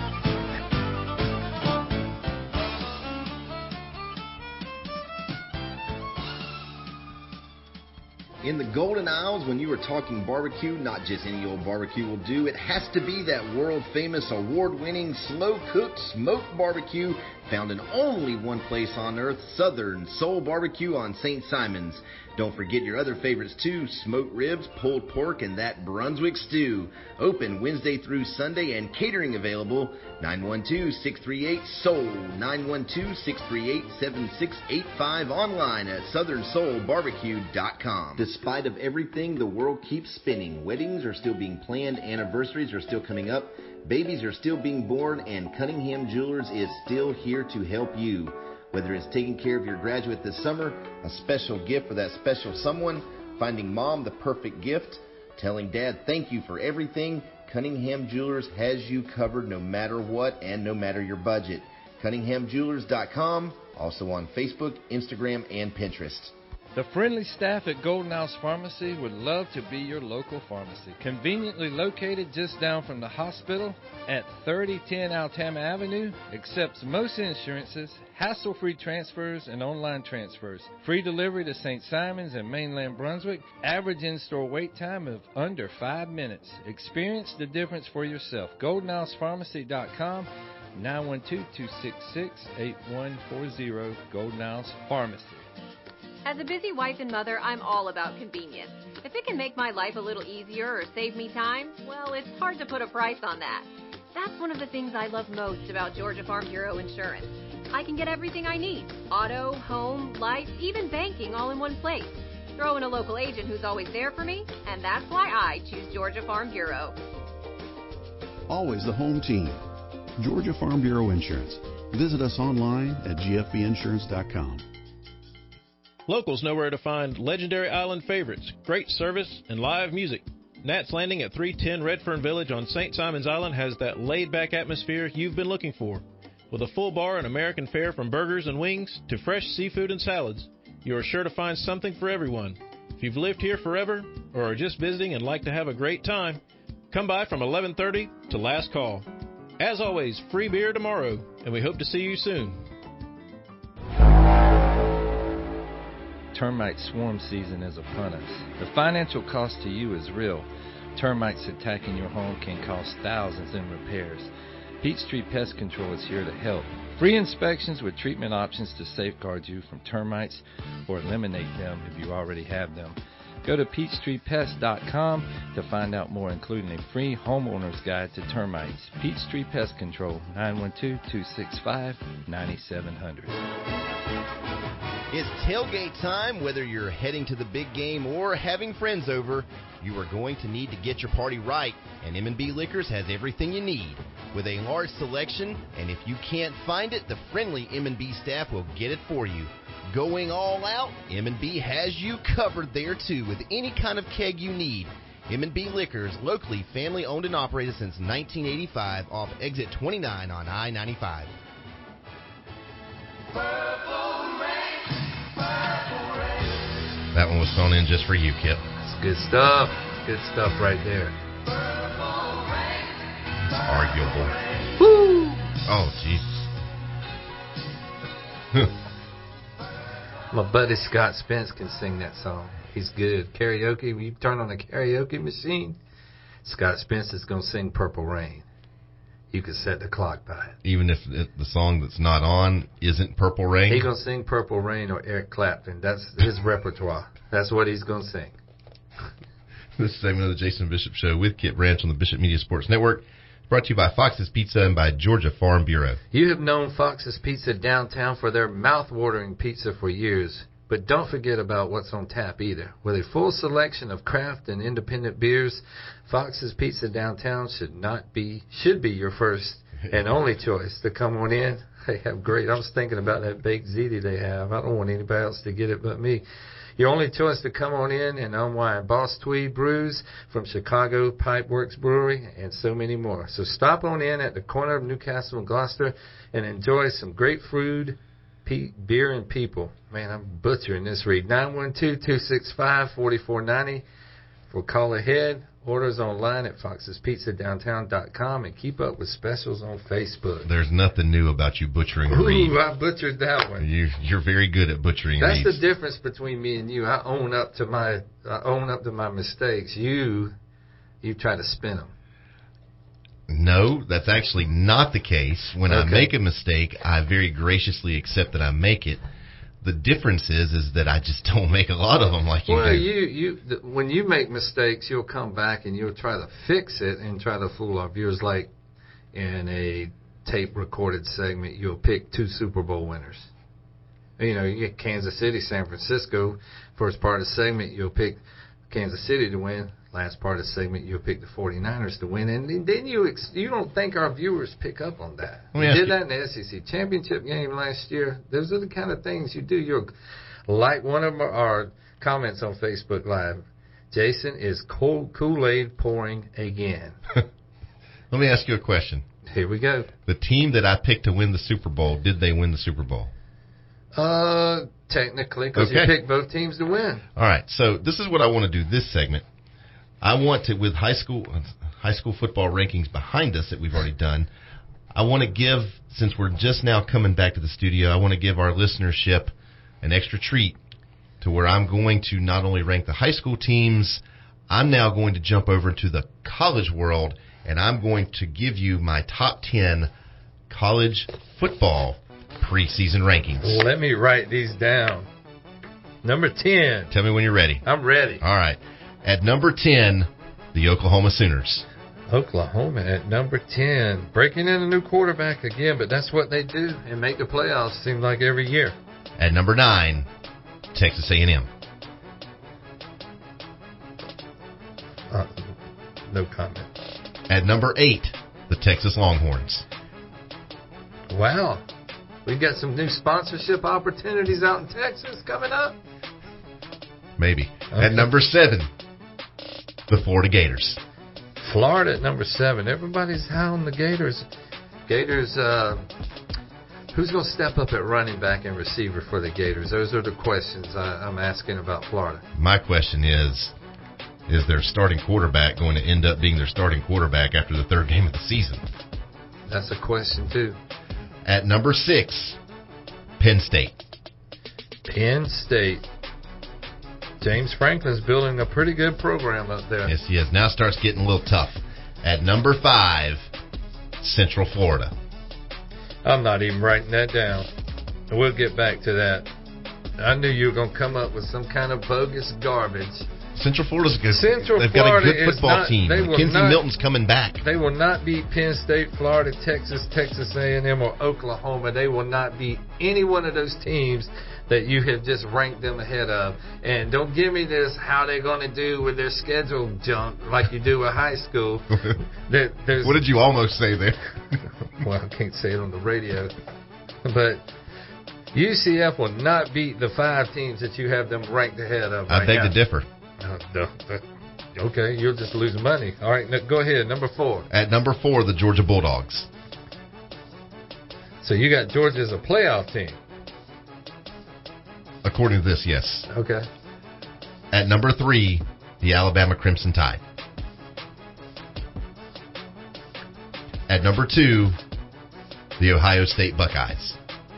In the Golden Isles, when you are talking barbecue, not just any old barbecue will do. It has to be that world-famous, award-winning, slow-cooked, smoked barbecue found in only one place on earth, Southern Soul Barbecue on Saint Simons. Don't forget your other favorites too, smoked ribs, pulled pork, and that Brunswick stew. Open Wednesday through Sunday and catering available, nine one two, six three eight, S O U L, nine one two, six three eight, seven six eight five, online at southern soul barbecue dot com. Despite of everything, the world keeps spinning. Weddings are still being planned, anniversaries are still coming up, babies are still being born, and Cunningham Jewelers is still here to help you. Whether it's taking care of your graduate this summer, a special gift for that special someone, finding mom the perfect gift, telling dad thank you for everything, Cunningham Jewelers has you covered no matter what and no matter your budget. Cunningham Jewelers dot com, also on Facebook, Instagram, and Pinterest. The friendly staff at Golden House Pharmacy would love to be your local pharmacy. Conveniently located just down from the hospital at thirty ten Altama Avenue, accepts most insurances, hassle-free transfers, and online transfers. Free delivery to Saint Simons and mainland Brunswick. Average in-store wait time of under five minutes. Experience the difference for yourself. golden house pharmacy dot com, nine one two, two six six, eight one four zero, Golden House Pharmacy. As a busy wife and mother, I'm all about convenience. If it can make my life a little easier or save me time, well, it's hard to put a price on that. That's one of the things I love most about Georgia Farm Bureau Insurance. I can get everything I need: auto, home, life, even banking, all in one place. Throw in a local agent who's always there for me, and that's why I choose Georgia Farm Bureau. Always the home team. Georgia Farm Bureau Insurance. Visit us online at g f b insurance dot com. Locals know where to find legendary island favorites, great service, and live music. Nat's Landing at three ten Redfern Village on Saint Simons Island has that laid-back atmosphere you've been looking for. With a full bar and American fare from burgers and wings to fresh seafood and salads, you are sure to find something for everyone. If you've lived here forever or are just visiting and like to have a great time, come by from eleven thirty to last call. As always, free beer tomorrow, and we hope to see you soon. Termite swarm season is upon us. The financial cost to you is real. Termites attacking your home can cost thousands in repairs. Peachtree Pest Control is here to help. Free inspections with treatment options to safeguard you from termites or eliminate them if you already have them. Go to peachtree pest dot com to find out more, including a free homeowner's guide to termites. Peachtree Pest Control, nine one two, two six five, nine seven zero zero. It's tailgate time. Whether you're heading to the big game or having friends over, you are going to need to get your party right, and M and B Liquors has everything you need. With a large selection, and if you can't find it, the friendly M and B staff will get it for you. Going all out, M and B has you covered there too with any kind of keg you need. M and B Liquors, locally family owned and operated since nineteen eighty-five, off exit twenty-nine on I ninety-five. That one was thrown in just for you, Kip. That's good stuff. Good stuff right there. Arguable. Woo! Oh, Jesus. My buddy Scott Spence can sing that song. He's good. Karaoke, when you turn on the karaoke machine, Scott Spence is going to sing Purple Rain. You can set the clock by it. Even if the song that's not on isn't Purple Rain? He's going to sing Purple Rain or Eric Clapton. That's his repertoire. That's what he's going to sing. This segment of the Jason Bishop Show with Kit Branch on the Bishop Media Sports Network, brought to you by Fox's Pizza and by Georgia Farm Bureau. You have known Fox's Pizza downtown for their mouth-watering pizza for years. But don't forget about what's on tap either. With a full selection of craft and independent beers, Fox's Pizza downtown should not be should be your first and only choice to come on in. They have great. I was thinking about that baked ziti they have. I don't want anybody else to get it but me. Your only choice to come on in and unwind. Boss Tweed Brews from Chicago Pipeworks Brewery and so many more. So stop on in at the corner of Newcastle and Gloucester and enjoy some great food, Pe- beer, and people. Man, I'm butchering this read. nine one two, two six five, four four nine zero for call ahead. Orders online at foxes pizza downtown dot com and keep up with specials on Facebook. There's nothing new about you butchering a Ooh, read. I butchered that one. You, you're very good at butchering That's reads. the difference between me and you. I own up to my I own up to my mistakes. You, you try to spin them. No, that's actually not the case. When Okay. I make a mistake, I very graciously accept that I make it. The difference is, is that I just don't make a lot of them like you Well, do. you you th- when you make mistakes, you'll come back and you'll try to fix it and try to fool our viewers. Like in a tape recorded segment, you'll pick two Super Bowl winners. You know, you get Kansas City, San Francisco. First part of the segment, you'll pick Kansas City to win. Last part of the segment, you'll pick the forty-niners to win. And then you ex- you don't think our viewers pick up on that. Let me You ask did you- that in the S E C championship game last year. Those are the kind of things you do. You're like one of our, our comments on Facebook Live. Jason is cold Kool-Aid pouring again. Let me ask you a question. Here we go. The team that I picked to win the Super Bowl, did they win the Super Bowl? Uh, Technically, because Okay. you picked both teams to win. All right, so this is what I want to do this segment. I want to, with high school high school football rankings behind us that we've already done, I want to give, since we're just now coming back to the studio, I want to give our listenership an extra treat to where I'm going to not only rank the high school teams, I'm now going to jump over into the college world, and I'm going to give you my top ten college football preseason rankings. Let me write these down. Number ten. Tell me when you're ready. I'm ready. All right. At number ten, the Oklahoma Sooners. Oklahoma at number ten. Breaking in a new quarterback again, but that's what they do and make the playoffs seem like every year. At number nine, Texas A and M. Uh, no comment. At number eight, the Texas Longhorns. Wow. We got some new sponsorship opportunities out in Texas coming up. Maybe. Okay. At number seven, the Florida Gators. Florida at number seven. Everybody's high on the Gators. Gators, uh, who's going to step up at running back and receiver for the Gators? Those are the questions I, I'm asking about Florida. My question is, is their starting quarterback going to end up being their starting quarterback after the third game of the season? That's a question, too. At number six, Penn State. Penn State. James Franklin's building a pretty good program up there. Yes, he is. Now starts getting a little tough. At number five, Central Florida. I'm not even writing that down. We'll get back to that. I knew you were going to come up with some kind of bogus garbage. Central Florida's good. Central They've Florida got a good football not, team. They Mackenzie not, Milton's coming back. They will not beat Penn State, Florida, Texas, Texas A and M, or Oklahoma. They will not beat any one of those teams that you have just ranked them ahead of. And don't give me this how they're going to do with their schedule junk like you do with high school. there, what did you almost say there? Well, I can't say it on the radio. But U C F will not beat the five teams that you have them ranked ahead of. I right beg now. to differ. Uh, no, uh, okay, you'll just lose money. All right, now go ahead. Number four. At number four, the Georgia Bulldogs. So you got Georgia as a playoff team. According to this, yes. Okay. At number three, the Alabama Crimson Tide. At number two, the Ohio State Buckeyes.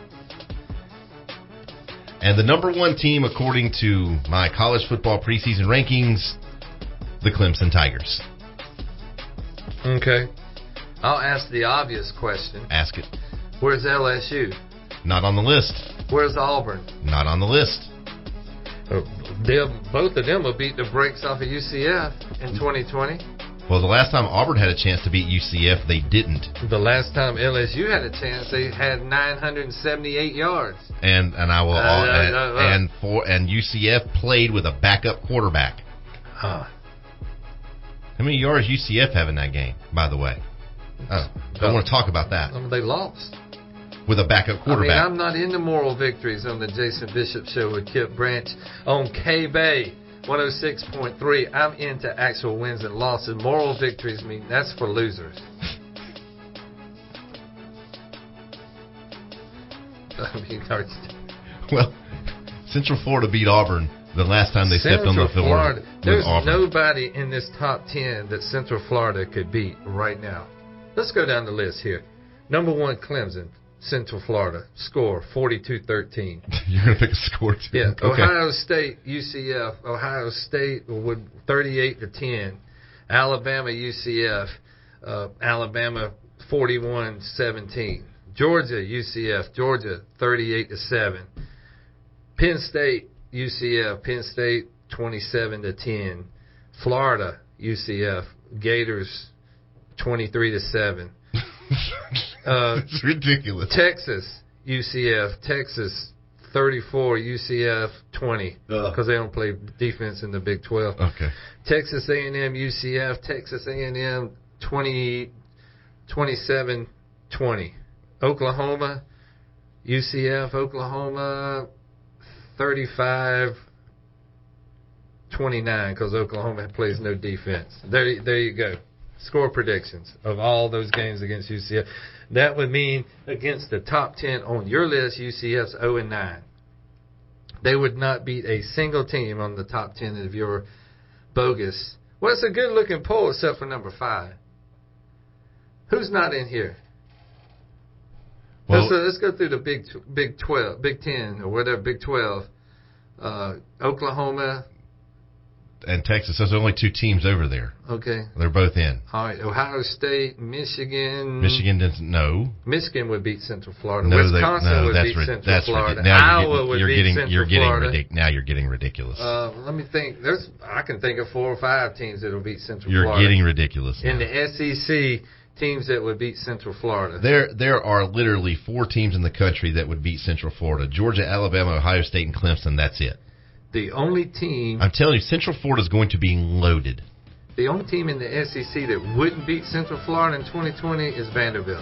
And the number one team, according to my college football preseason rankings, the Clemson Tigers. Okay. I'll ask the obvious question. Ask it. Where's L S U? Not on the list. Where's Auburn? Not on the list. Uh, they'll, both of them will beat the brakes off of U C F in twenty twenty. Well, the last time Auburn had a chance to beat U C F, they didn't. The last time L S U had a chance, they had nine hundred seventy-eight yards. And and I will uh, uh, uh, uh, uh. and for and U C F played with a backup quarterback. Huh. How many yards U C F have in that game, by the way? Oh, I want to talk about that. I mean, they lost. With a backup quarterback. I mean, I'm not into moral victories on the Jason Bishop Show with Kip Branch on K-Bay one oh six point three. I'm into actual wins and losses. Moral victories mean that's for losers. I mean, well, Central Florida beat Auburn the last time they Central stepped on the field. Florida. There's Auburn. nobody in this top ten that Central Florida could beat right now. Let's go down the list here. Number one, Clemson. Central Florida. Score, forty-two thirteen. You're going to pick a score, too? Yeah. Okay. Ohio State, U C F. Ohio State would thirty-eight to ten. Alabama, U C F. Uh, Alabama, forty-one seventeen. Georgia, U C F. Georgia, thirty-eight to seven. Penn State, U C F. Penn State, twenty-seven to ten. Florida, U C F. Gators, twenty-three to seven. Uh, it's ridiculous. Texas, U C F. Texas, thirty-four. U C F, twenty. Because they don't play defense in the Big twelve. Okay. Texas A and M, U C F. Texas A and M, twenty, twenty-seven twenty. Oklahoma, U C F. Oklahoma, thirty-five twenty-nine. Because Oklahoma plays no defense. There, there you go. Score predictions of all those games against U C F. That would mean against the top ten on your list, U C F's oh and nine. They would not beat a single team on the top ten of your bogus. Well, it's a good-looking poll except for number five. Who's not in here? Well, let's, uh, let's go through the Big Big twelve, Big Ten, or whatever, Big twelve. Uh, Oklahoma. And Texas. There's only two teams over there. Okay. They're both in. All right. Ohio State, Michigan. Michigan doesn't. No. Michigan would beat Central Florida. No, Wisconsin they, no, would that's beat ri- Central that's Florida. Ridic- now Iowa you're, would you're beat getting, Central you're getting Florida. ridic- Now you're getting ridiculous. Uh, let me think. There's. I can think of four or five teams that will beat Central you're Florida. You're getting ridiculous. In now. the S E C, teams that would beat Central Florida. There, there are literally four teams in the country that would beat Central Florida: Georgia, Alabama, Ohio State, and Clemson. That's it. The only team... I'm telling you, Central Florida is going to be loaded. The only team in the S E C that wouldn't beat Central Florida in twenty twenty is Vanderbilt.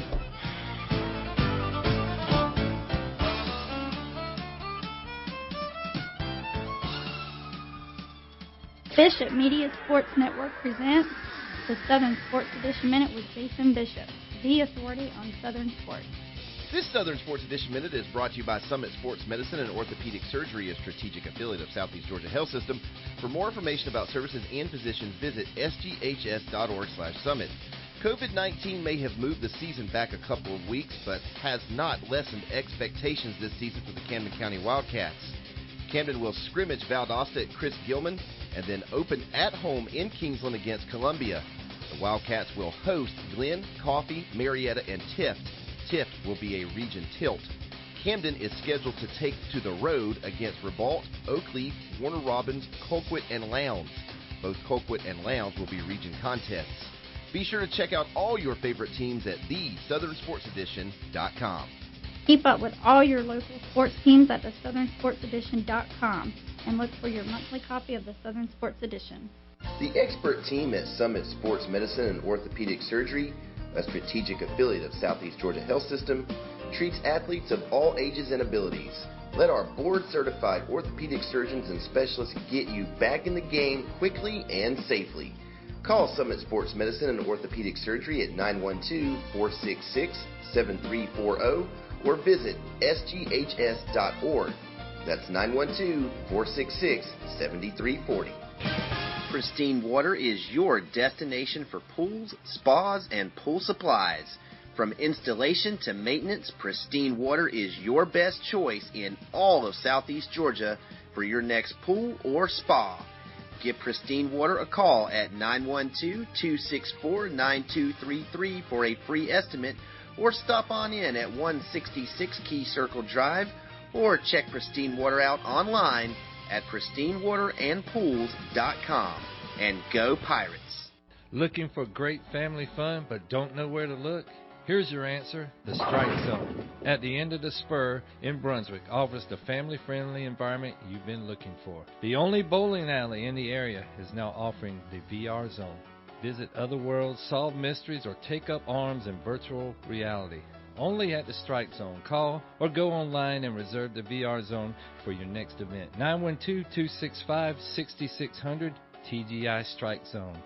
Bishop Media Sports Network presents the Southern Sports Edition Minute with Jason Bishop, the authority on Southern sports. This Southern Sports Edition Minute is brought to you by Summit Sports Medicine and Orthopedic Surgery, a strategic affiliate of Southeast Georgia Health System. For more information about services and physicians, visit s g h s dot org slash summit. COVID nineteen may have moved the season back a couple of weeks, but has not lessened expectations this season for the Camden County Wildcats. Camden will scrimmage Valdosta at Chris Gilman and then open at home in Kingsland against Columbia. The Wildcats will host Glenn, Coffee, Marietta, and Tift. Tift will be a region tilt. Camden is scheduled to take to the road against Ribault, Oakleaf, Warner Robins, Colquitt, and Lowndes. Both Colquitt and Lowndes will be region contests. Be sure to check out all your favorite teams at the southern sports edition dot com. Keep up with all your local sports teams at the southern sports edition dot com and look for your monthly copy of the Southern Sports Edition. The expert team at Summit Sports Medicine and Orthopedic Surgery, a strategic affiliate of Southeast Georgia Health System, treats athletes of all ages and abilities. Let our board-certified orthopedic surgeons and specialists get you back in the game quickly and safely. Call Summit Sports Medicine and Orthopedic Surgery at nine one two, four six six, seven three four zero or visit s g h s dot org. That's nine one two, four six six, seven three four zero. Pristine Water is your destination for pools, spas, and pool supplies. From installation to maintenance, Pristine Water is your best choice in all of Southeast Georgia for your next pool or spa. Give Pristine Water a call at nine one two, two six four, nine two three three for a free estimate, or stop on in at one sixty-six Key Circle Drive, or check Pristine Water out online at pristine water and pools dot com. And go Pirates! Looking for great family fun but don't know where to look? Here's your answer, the Strike Zone. At the end of the spur in Brunswick offers the family-friendly environment you've been looking for. The only bowling alley in the area is now offering the V R Zone. Visit other worlds, solve mysteries, or take up arms in virtual reality. Only at the Strike Zone. Call or go online and reserve the V R Zone for your next event. nine one two, two six five, six six zero zero, T G I Strike Zone.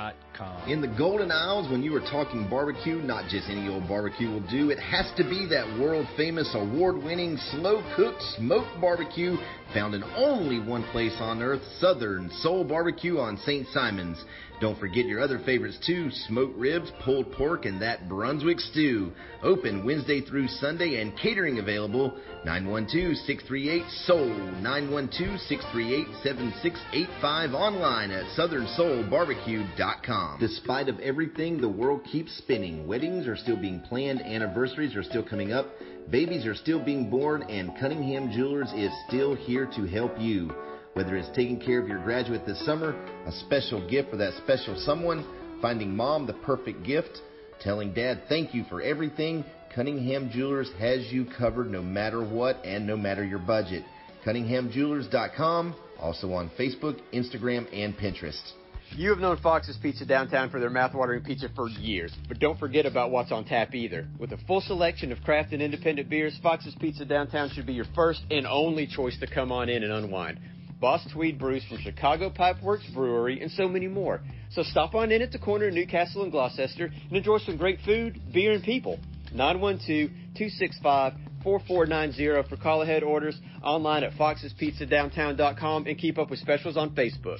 In the Golden Isles, when you are talking barbecue, not just any old barbecue will do. It has to be that world-famous, award-winning, slow-cooked, smoked barbecue found in only one place on earth, Southern Soul Barbecue on Saint Simons. Don't forget your other favorites too, smoked ribs, pulled pork, and that Brunswick stew. Open Wednesday through Sunday and catering available. nine one two, six three eight, S O U L, nine one two, six three eight, seven six eight five, online at southern soul barbecue dot com. Despite of everything, the world keeps spinning. Weddings are still being planned, anniversaries are still coming up, babies are still being born, and Cunningham Jewelers is still here to help you. Whether it's taking care of your graduate this summer, a special gift for that special someone, finding mom the perfect gift, telling dad thank you for everything, Cunningham Jewelers has you covered no matter what and no matter your budget. Cunningham Jewelers dot com, also on Facebook, Instagram, and Pinterest. You have known Fox's Pizza downtown for their mouthwatering pizza for years, but don't forget about what's on tap either. With a full selection of craft and independent beers, Fox's Pizza downtown should be your first and only choice to come on in and unwind. Boss Tweed brews from Chicago Pipeworks Brewery, and so many more. So stop on in at the corner of Newcastle and Gloucester and enjoy some great food, beer, and people. nine one two, two six five, four four nine zero for call-ahead orders, online at foxes pizza downtown dot com, and keep up with specials on Facebook.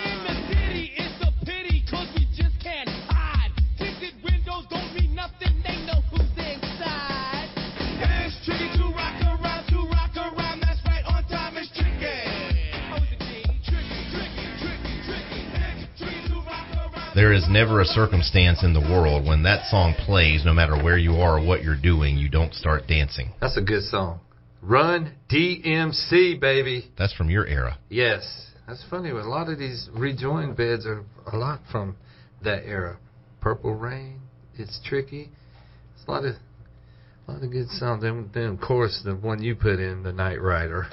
There is never a circumstance in the world when that song plays, no matter where you are or what you're doing, you don't start dancing. That's a good song. Run D M C, baby. That's from your era. Yes. That's funny. A lot of these rejoin beds are a lot from that era. Purple Rain, It's Tricky. It's a lot of, a lot of good songs. Then, then, of course, the one you put in, The Night Rider.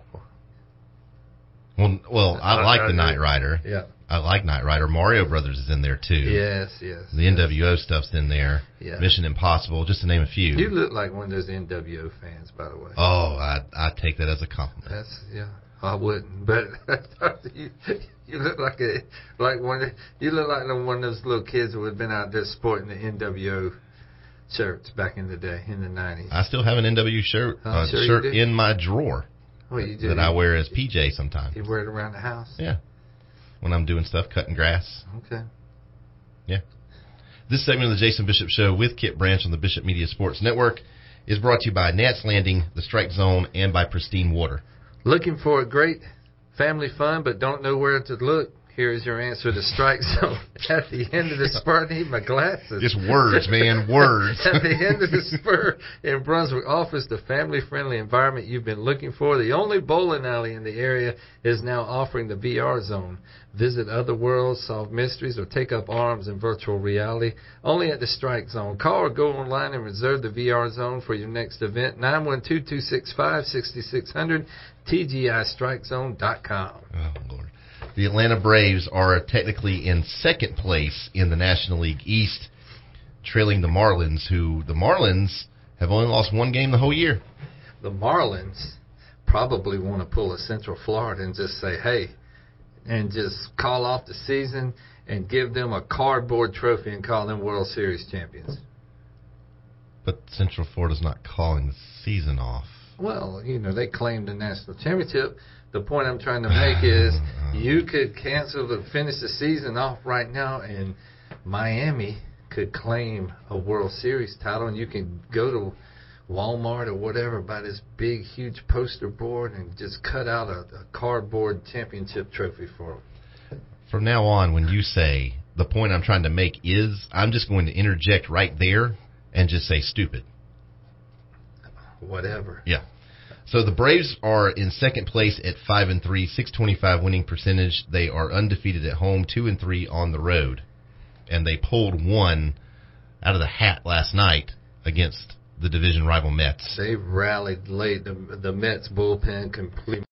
Well, well, I uh, like uh, The Night Rider. Yeah. I like Knight Rider. Mario Brothers is in there, too. Yes, yes. The yes. N W O stuff's in there. Yeah. Mission Impossible, just to name a few. You look like one of those N W O fans, by the way. Oh, I I take that as a compliment. That's, yeah, I wouldn't. But you, you look like a, like one, of, you look like one of those little kids who had been out there sporting the N W O shirts back in the day, in the nineties. I still have an N W O shirt, uh, sure shirt in my drawer. Oh, you do? That I wear as P J sometimes. You wear it around the house? Yeah. When I'm doing stuff, cutting grass. Okay. Yeah. This segment of the Jason Bishop Show with Kip Branch on the Bishop Media Sports Network is brought to you by Nats Landing, the Strike Zone, and by Pristine Water. Looking for a great family fun but don't know where to look? Here's your answer to Strike Zone. At the end of the spur, I need my glasses. Just words, man, words. At the end of the spur in Brunswick offers the family-friendly environment you've been looking for. The only bowling alley in the area is now offering the V R Zone. Visit other worlds, solve mysteries, or take up arms in virtual reality. Only at the Strike Zone. Call or go online and reserve the V R Zone for your next event. nine one two, two six five, six six zero zero, T G I strike zone dot com. Oh, Lord. The Atlanta Braves are technically in second place in the National League East, trailing the Marlins, who the Marlins have only lost one game the whole year. The Marlins probably want to pull a Central Florida and just say, hey, and just call off the season and give them a cardboard trophy and call them World Series champions. But Central Florida's not calling the season off. Well, you know, they claimed the national championship. The point I'm trying to make is you could cancel the finish the season off right now, and Miami could claim a World Series title, and you can go to Walmart or whatever, buy this big, huge poster board and just cut out a, a cardboard championship trophy for them. From now on, when you say the point I'm trying to make is, I'm just going to interject right there and just say stupid. Whatever. Yeah. So the Braves are in second place at five and three, six twenty-five winning percentage. They are undefeated at home, two and three on the road, and they pulled one out of the hat last night against the division rival Mets. They rallied late. The, the Mets bullpen completely